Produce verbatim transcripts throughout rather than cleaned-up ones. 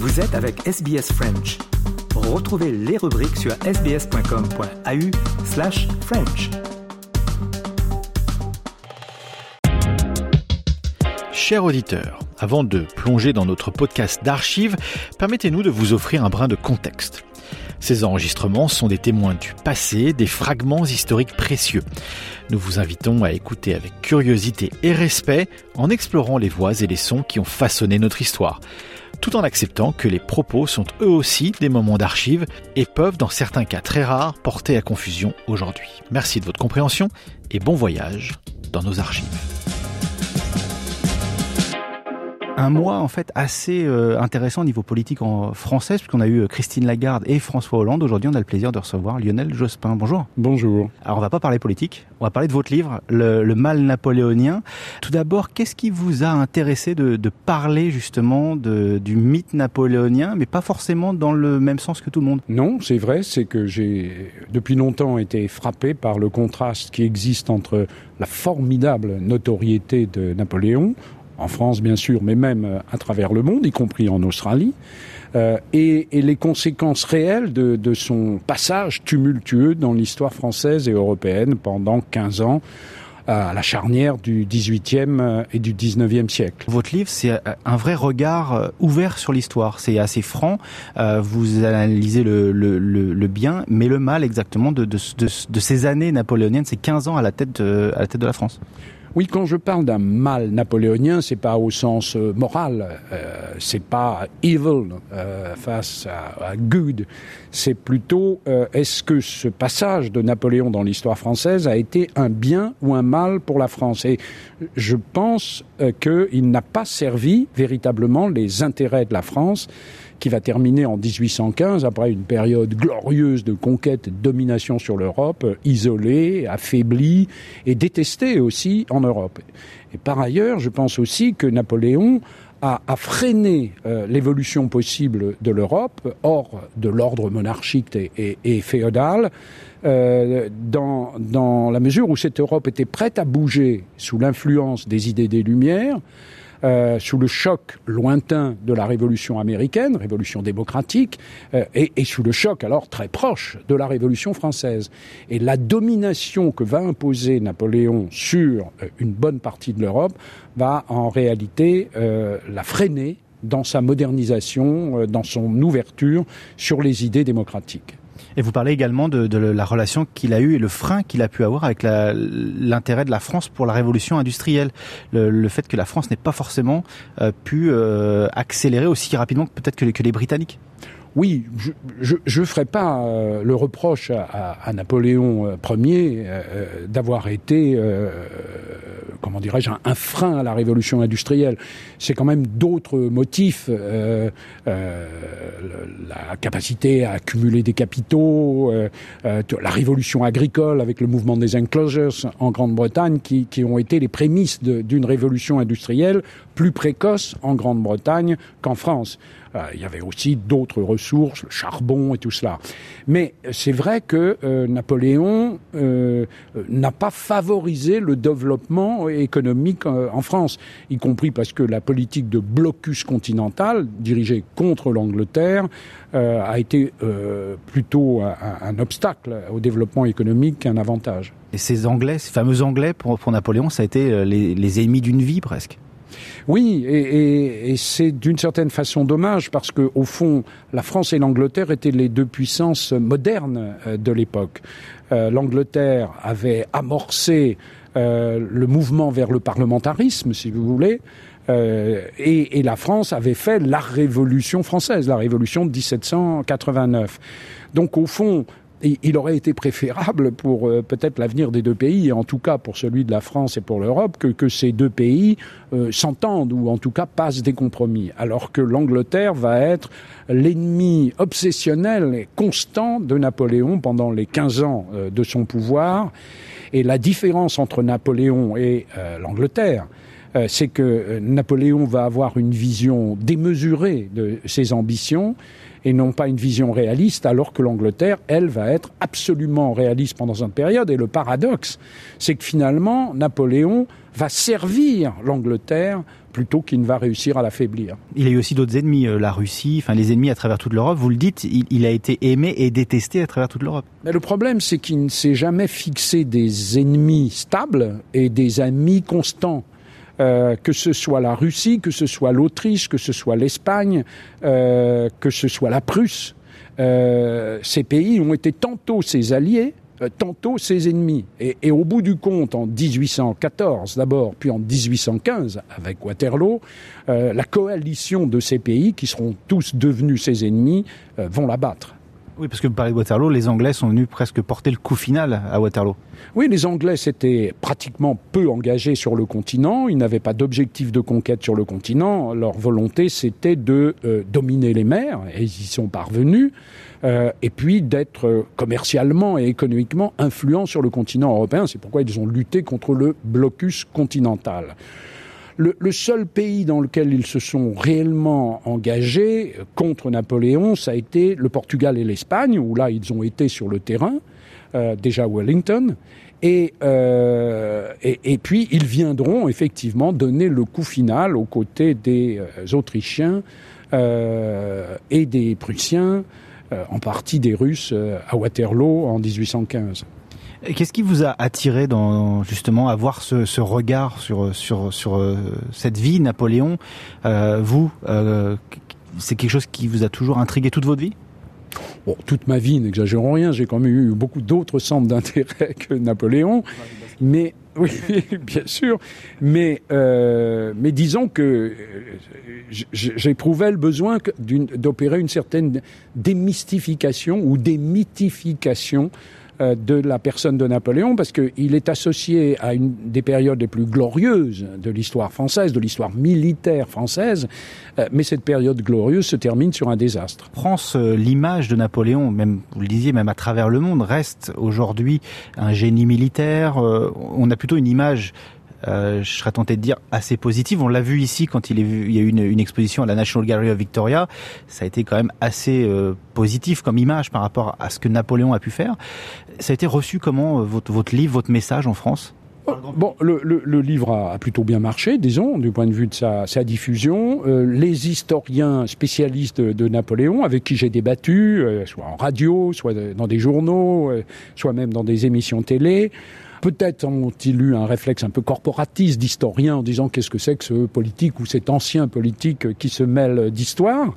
Vous êtes avec S B S French. Retrouvez les rubriques sur sbs.com.au slash French. Chers auditeurs, avant de plonger dans notre podcast d'archives, permettez-nous de vous offrir un brin de contexte. Ces enregistrements sont des témoins du passé, des fragments historiques précieux. Nous vous invitons à écouter avec curiosité et respect en explorant les voix et les sons qui ont façonné notre histoire, tout en acceptant que les propos sont eux aussi des moments d'archives et peuvent, dans certains cas très rares, porter à confusion aujourd'hui. Merci de votre compréhension et bon voyage dans nos archives. Un mois en fait assez euh, intéressant au niveau politique en français, puisqu'on a eu Christine Lagarde et François Hollande. Aujourd'hui, on a le plaisir de recevoir Lionel Jospin. Bonjour. Bonjour. Alors, on va pas parler politique, on va parler de votre livre, Le, le mal napoléonien. Tout d'abord, qu'est-ce qui vous a intéressé de, de parler justement de, du mythe napoléonien, mais pas forcément dans le même sens que tout le monde? Non, c'est vrai, c'est que j'ai depuis longtemps été frappé par le contraste qui existe entre la formidable notoriété de Napoléon, en France bien sûr, mais même à travers le monde, y compris en Australie, euh, et, et les conséquences réelles de, de son passage tumultueux dans l'histoire française et européenne pendant quinze ans, à la charnière du dix-huitième et du dix-neuvième siècle. Votre livre, c'est un vrai regard ouvert sur l'histoire. C'est assez franc. Euh, vous analysez le, le, le, le bien, mais le mal exactement de, de, de, de ces années napoléoniennes, ces quinze ans à la tête de, à la tête de la France. Oui, quand je parle d'un mal napoléonien, c'est pas au sens euh, moral, euh, c'est pas evil euh, face à, à good, c'est plutôt euh, est-ce que ce passage de Napoléon dans l'histoire française a été un bien ou un mal pour la France? Et je pense euh, qu'il n'a pas servi véritablement les intérêts de la France, qui va terminer en dix-huit cent quinze, après une période glorieuse de conquête et de domination sur l'Europe, isolée, affaiblie et détestée aussi en Europe. Et par ailleurs, je pense aussi que Napoléon a, a freiné euh, l'évolution possible de l'Europe, hors de l'ordre monarchique et, et, et féodal, euh, dans, dans la mesure où cette Europe était prête à bouger sous l'influence des idées des Lumières, Euh, sous le choc lointain de la Révolution américaine, Révolution démocratique, euh, et, et sous le choc alors très proche de la Révolution française. Et la domination que va imposer Napoléon sur euh, une bonne partie de l'Europe va en réalité euh, la freiner dans sa modernisation, euh, dans son ouverture sur les idées démocratiques. Et vous parlez également de, de la relation qu'il a eue et le frein qu'il a pu avoir avec la, l'intérêt de la France pour la révolution industrielle. Le, le fait que la France n'ait pas forcément euh, pu euh, accélérer aussi rapidement que peut-être que les, que les Britanniques. Oui, je ne ferai pas euh, le reproche à, à, à Napoléon euh, Ier euh, d'avoir été, euh, comment dirais-je, un, un frein à la révolution industrielle. C'est quand même d'autres motifs, euh, euh, la capacité à accumuler des capitaux, euh, euh, la révolution agricole avec le mouvement des enclosures en Grande-Bretagne qui, qui ont été les prémices de, d'une révolution industrielle plus précoce en Grande-Bretagne qu'en France. Euh, il y avait aussi d'autres ressources, le charbon et tout cela. Mais c'est vrai que euh, Napoléon euh, n'a pas favorisé le développement économique euh, en France, y compris parce que la politique de blocus continental, dirigée contre l'Angleterre, euh, a été euh, plutôt un, un obstacle au développement économique qu'un avantage. Et ces Anglais, ces fameux Anglais, pour, pour Napoléon, ça a été les, les ennemis d'une vie presque. Oui, et, et, et c'est d'une certaine façon dommage parce que, au fond, la France et l'Angleterre étaient les deux puissances modernes euh, de l'époque. Euh, L'Angleterre avait amorcé euh, le mouvement vers le parlementarisme, si vous voulez, euh, et, et la France avait fait la Révolution française, la Révolution de dix-sept cent quatre-vingt-neuf. Donc, au fond, il aurait été préférable pour euh, peut-être l'avenir des deux pays, et en tout cas pour celui de la France et pour l'Europe, que, que ces deux pays euh, s'entendent ou en tout cas passent des compromis. Alors que l'Angleterre va être l'ennemi obsessionnel et constant de Napoléon pendant les quinze ans euh, de son pouvoir. Et la différence entre Napoléon et euh, l'Angleterre, euh, c'est que euh, Napoléon va avoir une vision démesurée de ses ambitions, et non pas une vision réaliste, alors que l'Angleterre, elle, va être absolument réaliste pendant une période. Et le paradoxe, c'est que finalement, Napoléon va servir l'Angleterre plutôt qu'il ne va réussir à l'affaiblir. Il y a eu aussi d'autres ennemis, la Russie, enfin les ennemis à travers toute l'Europe. Vous le dites, il, il a été aimé et détesté à travers toute l'Europe. Mais le problème, c'est qu'il ne s'est jamais fixé des ennemis stables et des amis constants. Euh, que ce soit la Russie, que ce soit l'Autriche, que ce soit l'Espagne, euh, que ce soit la Prusse, euh, ces pays ont été tantôt ses alliés, euh, tantôt ses ennemis. Et, et au bout du compte, en dix-huit cent quatorze d'abord, puis en dix-huit cent quinze avec Waterloo, euh, la coalition de ces pays, qui seront tous devenus ses ennemis, euh, vont l'abattre. Oui, parce que vous parlez de Waterloo, les Anglais sont venus presque porter le coup final à Waterloo. Oui, les Anglais s'étaient pratiquement peu engagés sur le continent, ils n'avaient pas d'objectif de conquête sur le continent, leur volonté c'était de euh, dominer les mers, et ils y sont parvenus, euh, et puis d'être commercialement et économiquement influents sur le continent européen, c'est pourquoi ils ont lutté contre le blocus continental. Le, le seul pays dans lequel ils se sont réellement engagés contre Napoléon, ça a été le Portugal et l'Espagne, où là ils ont été sur le terrain, euh, déjà Wellington, et, euh, et, et puis ils viendront effectivement donner le coup final aux côtés des euh, Autrichiens euh, et des Prussiens, euh, en partie des Russes, euh, à Waterloo en dix-huit cent quinze. Et qu'est-ce qui vous a attiré dans justement avoir ce, ce regard sur sur sur euh, cette vie Napoléon, euh, vous, euh, c'est quelque chose qui vous a toujours intrigué toute votre vie? Bon, toute ma vie, n'exagérons rien, j'ai quand même eu beaucoup d'autres centres d'intérêt que Napoléon, mais oui, bien sûr, mais euh, mais disons que j'éprouvais le besoin d'une, d'opérer une certaine démystification ou démythification de la personne de Napoléon, parce qu'il est associé à une des périodes les plus glorieuses de l'histoire française, de l'histoire militaire française, mais cette période glorieuse se termine sur un désastre. France, l'image de Napoléon, même vous le disiez, même à travers le monde, reste aujourd'hui un génie militaire. On a plutôt une image, Euh, je serais tenté de dire assez positive. On l'a vu ici quand il, est vu, il y a eu une, une exposition à la National Gallery of Victoria. Ça a été quand même assez euh, positif comme image par rapport à ce que Napoléon a pu faire. Ça a été reçu comment, euh, votre, votre livre, votre message en France ? Bon, le, le, le livre a, a plutôt bien marché, disons, du point de vue de sa, sa diffusion. Euh, les historiens spécialistes de, de Napoléon, avec qui j'ai débattu, euh, soit en radio, soit dans des journaux, euh, soit même dans des émissions télé, peut-être ont-ils eu un réflexe un peu corporatiste d'historien en disant qu'est-ce que c'est que ce politique ou cet ancien politique qui se mêle d'histoire.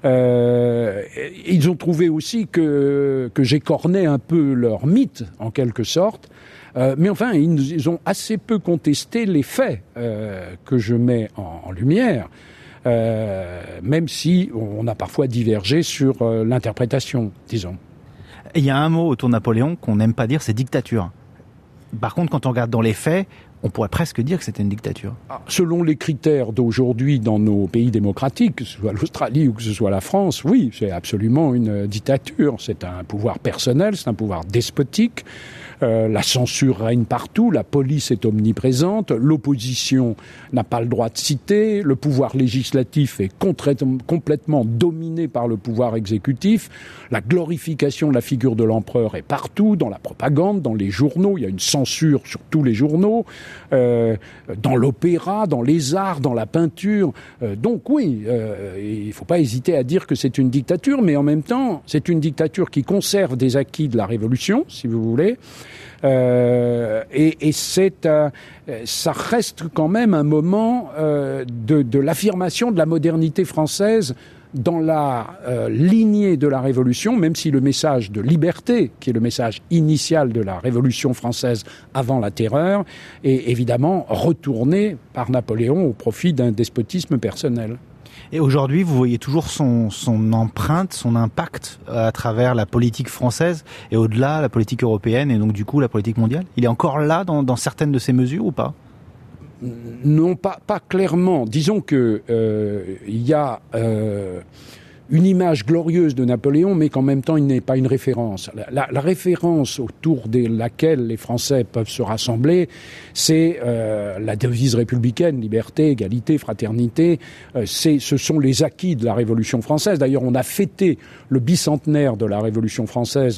Euh, ils ont trouvé aussi que, que j'écornais un peu leur mythe, en quelque sorte. Euh, mais enfin, ils, ils ont assez peu contesté les faits euh, que je mets en, en lumière, euh, même si on a parfois divergé sur euh, l'interprétation, disons. Il y a un mot autour de Napoléon qu'on n'aime pas dire, c'est dictature. Par contre, quand on regarde dans les faits, on pourrait presque dire que c'était une dictature. Selon les critères d'aujourd'hui dans nos pays démocratiques, que ce soit l'Australie ou que ce soit la France, oui, c'est absolument une dictature. C'est un pouvoir personnel, c'est un pouvoir despotique. Euh, la censure règne partout, la police est omniprésente, l'opposition n'a pas le droit de citer, le pouvoir législatif est complètement dominé par le pouvoir exécutif, la glorification de la figure de l'empereur est partout, dans la propagande, dans les journaux, il y a une censure sur tous les journaux, euh, dans l'opéra, dans les arts, dans la peinture. Euh, donc oui, euh, il ne faut pas hésiter à dire que c'est une dictature, mais en même temps, c'est une dictature qui conserve des acquis de la Révolution, si vous voulez. Euh, et, et c'est, euh, ça reste quand même un moment euh, de, de l'affirmation de la modernité française dans la euh, lignée de la Révolution, même si le message de liberté, qui est le message initial de la Révolution française avant la Terreur, est évidemment retourné par Napoléon au profit d'un despotisme personnel. Et aujourd'hui, vous voyez toujours son, son empreinte, son impact à travers la politique française et au-delà, la politique européenne et donc du coup la politique mondiale. Il est encore là dans, dans certaines de ces mesures ou pas ? Non, pas, pas clairement. Disons que euh, il y a euh, une image glorieuse de Napoléon, mais qu'en même temps, il n'est pas une référence. La, la, la référence autour de laquelle les Français peuvent se rassembler, c'est euh, la devise républicaine, liberté, égalité, fraternité. Euh, c'est, ce sont les acquis de la Révolution française. D'ailleurs, on a fêté le bicentenaire de la Révolution française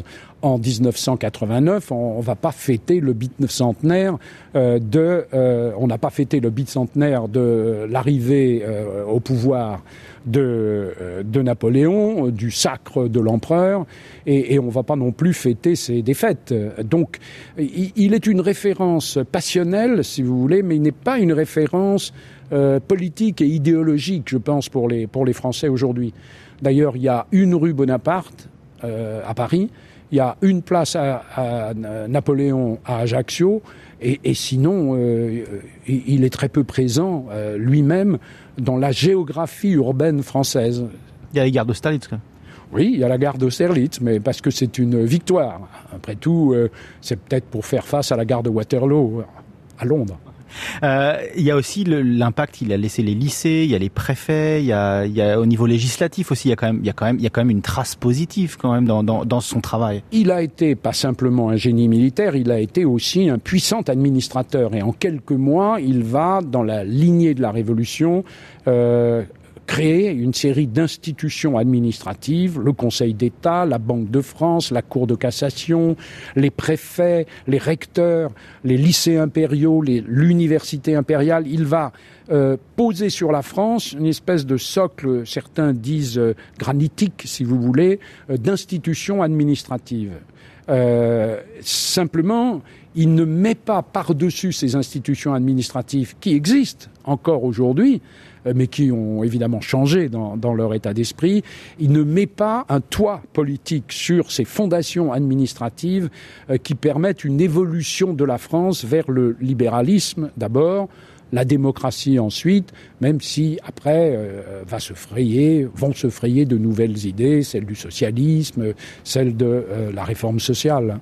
en dix-neuf cent quatre-vingt-neuf, on, on va pas fêter le bicentenaire euh, de, euh, on n'a pas fêté le bicentenaire de l'arrivée euh, au pouvoir de, euh, de Napoléon, du sacre de l'empereur, et, et on va pas non plus fêter ses défaites. Donc, il, il est une référence passionnelle, si vous voulez, mais il n'est pas une référence euh, politique et idéologique, je pense, pour les, pour les Français aujourd'hui. D'ailleurs, il y a une rue Bonaparte euh, à Paris, il y a une place à, à Napoléon à Ajaccio, et, et sinon, euh, il est très peu présent euh, lui-même dans la géographie urbaine française. Il y a les gares d'Austerlitz, quoi. Oui, il y a la gare d'Austerlitz, mais parce que c'est une victoire. Après tout, euh, c'est peut-être pour faire face à la gare de Waterloo, à Londres. Euh, il y a aussi le, l'impact, il a laissé les lycées, il y a les préfets, il y a, il y a au niveau législatif aussi, il y a quand même, il y a quand même, il y a quand même une trace positive quand même dans, dans, dans son travail. Il a été pas simplement un génie militaire, il a été aussi un puissant administrateur. Et en quelques mois, il va dans la lignée de la Révolution euh, créer une série d'institutions administratives, le Conseil d'État, la Banque de France, la Cour de cassation, les préfets, les recteurs, les lycées impériaux, les, l'université impériale. Il va euh, poser sur la France une espèce de socle, certains disent euh, granitique, si vous voulez, euh, d'institutions administratives. Euh, simplement, il ne met pas par-dessus ces institutions administratives qui existent encore aujourd'hui, mais qui ont évidemment changé dans, dans leur état d'esprit. Il ne met pas un toit politique sur ces fondations administratives euh, qui permettent une évolution de la France vers le libéralisme d'abord, la démocratie ensuite, même si après euh, va se frayer, vont se frayer de nouvelles idées, celles du socialisme, celles de euh, la réforme sociale.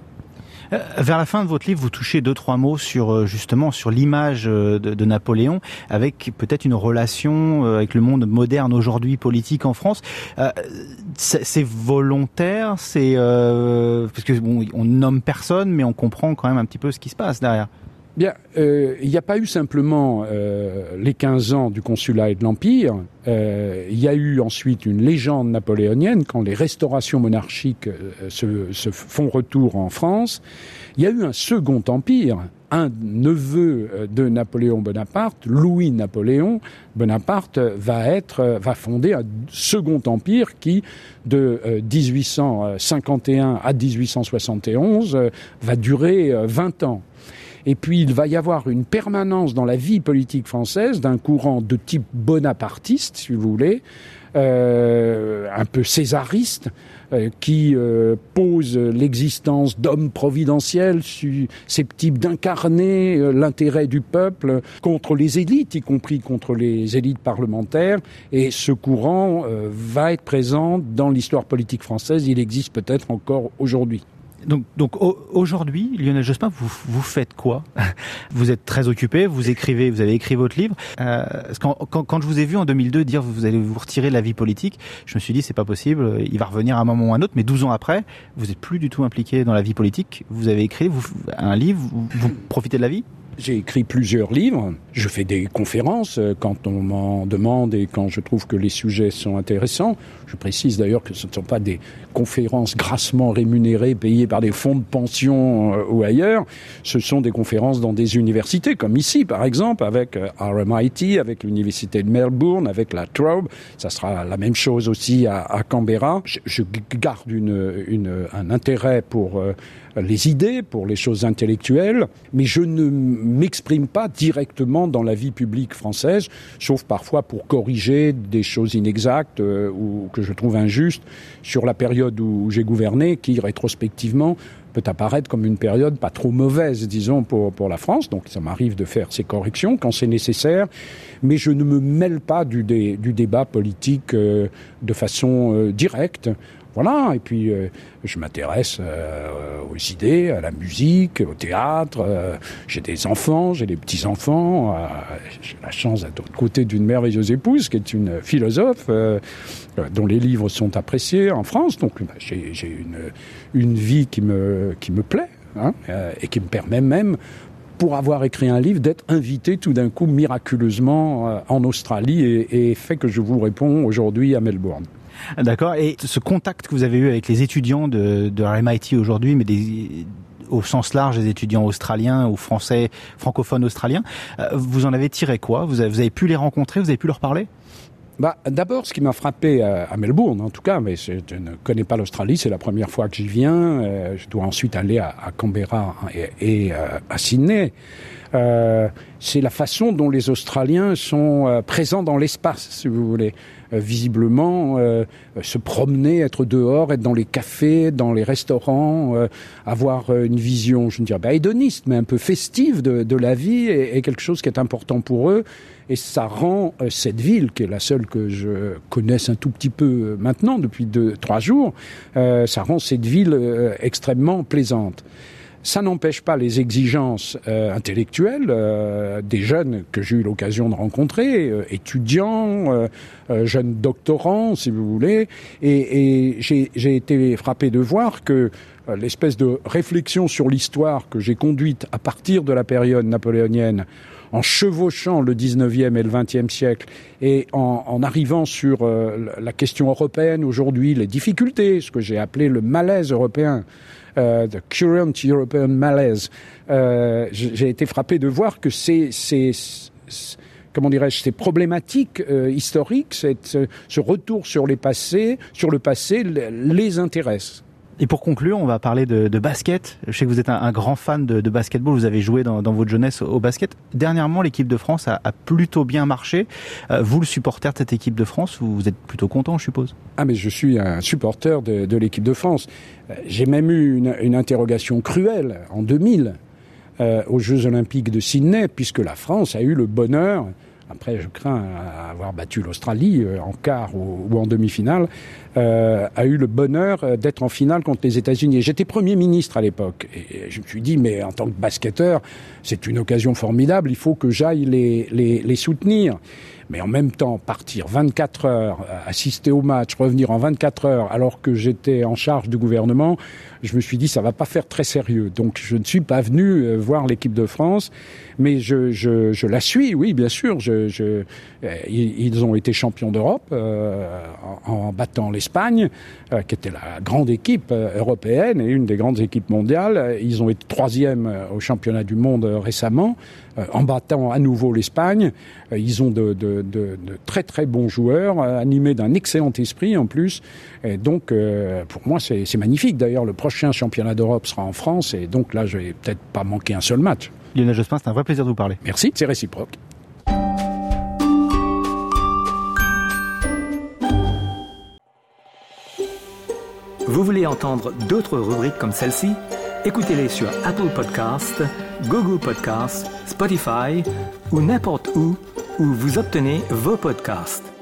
Vers la fin de votre livre, vous touchez deux, trois mots sur, justement, sur l'image de, de Napoléon, avec peut-être une relation avec le monde moderne aujourd'hui, politique en France. Euh, c'est, c'est volontaire, c'est, euh, parce que bon, on nomme personne, mais on comprend quand même un petit peu ce qui se passe derrière. Bien, euh, il n'y a pas eu simplement euh, les quinze ans du consulat et de l'Empire, euh, il y a eu ensuite une légende napoléonienne quand les restaurations monarchiques euh, se, se font retour en France. Il y a eu un second empire, un neveu de Napoléon Bonaparte, Louis-Napoléon Bonaparte, va être, va fonder un second empire qui, de euh, dix-huit cent cinquante et un à dix-huit cent soixante et onze, euh, va durer euh, vingt ans. Et puis, il va y avoir une permanence dans la vie politique française d'un courant de type bonapartiste, si vous voulez, euh, un peu césariste, euh, qui euh, pose l'existence d'hommes providentiels susceptibles d'incarner euh, l'intérêt du peuple contre les élites, y compris contre les élites parlementaires. Et ce courant euh, va être présent dans l'histoire politique française. Il existe peut-être encore aujourd'hui. Donc, donc aujourd'hui, Lionel Jospin, vous, vous faites quoi ? Vous êtes très occupé, vous écrivez, vous avez écrit votre livre. Euh, quand, quand, quand je vous ai vu en deux mille deux dire vous allez vous retirer de la vie politique, je me suis dit c'est pas possible, il va revenir à un moment ou à un autre. Mais douze ans après, vous êtes plus du tout impliqué dans la vie politique. Vous avez écrit vous, un livre, vous, vous profitez de la vie ? J'ai écrit plusieurs livres, je fais des conférences quand on m'en demande et quand je trouve que les sujets sont intéressants. Je précise d'ailleurs que ce ne sont pas des conférences grassement rémunérées, payées par des fonds de pension euh, ou ailleurs. Ce sont des conférences dans des universités, comme ici par exemple, avec euh, R M I T, avec l'université de Melbourne, avec la Trobe. Ça sera la même chose aussi à, à Canberra. Je, je garde une, une, un intérêt pour euh, les idées, pour les choses intellectuelles, mais je ne m'exprime pas directement dans la vie publique française, sauf parfois pour corriger des choses inexactes euh, ou que je trouve injustes sur la période où j'ai gouverné, qui rétrospectivement peut apparaître comme une période pas trop mauvaise, disons, pour, pour la France. Donc ça m'arrive de faire ces corrections quand c'est nécessaire, mais je ne me mêle pas du, dé, du débat politique euh, de façon euh, directe. Voilà, et puis euh, je m'intéresse euh, aux idées, à la musique, au théâtre. Euh, j'ai des enfants, j'ai des petits-enfants. Euh, j'ai la chance d'être à côté d'une merveilleuse épouse qui est une philosophe euh, dont les livres sont appréciés en France. Donc bah, j'ai, j'ai une, une vie qui me, qui me plaît hein, euh, et qui me permet même, pour avoir écrit un livre, d'être invité tout d'un coup miraculeusement euh, en Australie et, et fait que je vous réponds aujourd'hui à Melbourne. D'accord. Et ce contact que vous avez eu avec les étudiants de, de la M I T aujourd'hui, mais des, au sens large, des étudiants australiens ou français, francophones australiens, vous en avez tiré quoi ? Vous avez, vous avez pu les rencontrer, vous avez pu leur parler ? Bah, d'abord, ce qui m'a frappé à, à Melbourne, en tout cas, mais je ne connais pas l'Australie, c'est la première fois que j'y viens. Euh, je dois ensuite aller à, à Canberra et, et euh, à Sydney. Euh, c'est la façon dont les Australiens sont euh, présents dans l'espace, si vous voulez. Euh, visiblement, euh, se promener, être dehors, être dans les cafés, dans les restaurants, euh, avoir une vision, je ne dirais pas hédoniste, mais un peu festive de, de la vie est, est quelque chose qui est important pour eux. Et ça rend euh, cette ville, qui est la seule que je connaisse un tout petit peu maintenant, depuis deux, trois jours, euh, ça rend cette ville euh, extrêmement plaisante. Ça n'empêche pas les exigences euh, intellectuelles euh, des jeunes que j'ai eu l'occasion de rencontrer, euh, étudiants, euh, euh, jeunes doctorants, si vous voulez, et, et j'ai, j'ai été frappé de voir que euh, l'espèce de réflexion sur l'histoire que j'ai conduite à partir de la période napoléonienne, en chevauchant le dix-neuvième et le vingtième siècle et en, en arrivant sur euh, la question européenne aujourd'hui, les difficultés, ce que j'ai appelé le malaise européen, euh, the current European malaise, euh, j'ai été frappé de voir que ces, ces, ces comment dirais-je, ces problématiques euh, historiques, cette, ce retour sur les passés, sur le passé, les intéressent. Et pour conclure, on va parler de, de basket. Je sais que vous êtes un, un grand fan de, de basketball. Vous avez joué dans, dans votre jeunesse au basket. Dernièrement, l'équipe de France a, a plutôt bien marché. Euh, vous, le supporter de cette équipe de France, vous, vous êtes plutôt content, je suppose. Ah, mais je suis un supporter de, de l'équipe de France. J'ai même eu une, une interrogation cruelle en deux mille euh, aux Jeux Olympiques de Sydney, puisque la France a eu le bonheur, après je crains avoir battu l'Australie euh, en quart ou, ou en demi-finale, euh, a eu le bonheur d'être en finale contre les États-Unis. J'étais Premier ministre à l'époque et je me suis dit, mais en tant que basketteur, c'est une occasion formidable, il faut que j'aille les, les, les soutenir. Mais en même temps, partir vingt-quatre heures, assister au match, revenir en vingt-quatre heures, alors que j'étais en charge du gouvernement, je me suis dit, ça va pas faire très sérieux. Donc, je ne suis pas venu voir l'équipe de France, mais je, je, je la suis, oui, bien sûr. Je, je, ils ont été champions d'Europe euh, en, en battant l'Espagne, euh, qui était la grande équipe européenne et une des grandes équipes mondiales. Ils ont été troisième au championnat du monde récemment, euh, en battant à nouveau l'Espagne. Euh, ils ont de, de, de, de très très bons joueurs, euh, animés d'un excellent esprit en plus. Et donc, euh, pour moi, c'est, c'est magnifique. D'ailleurs, le prochain championnat d'Europe sera en France, et donc là, je vais peut-être pas manquer un seul match. Lionel Jospin, c'est un vrai plaisir de vous parler. Merci, c'est réciproque. Vous voulez entendre d'autres rubriques comme celle-ci? Écoutez-les sur Apple Podcasts, Google Podcasts, Spotify ou n'importe où où vous obtenez vos podcasts.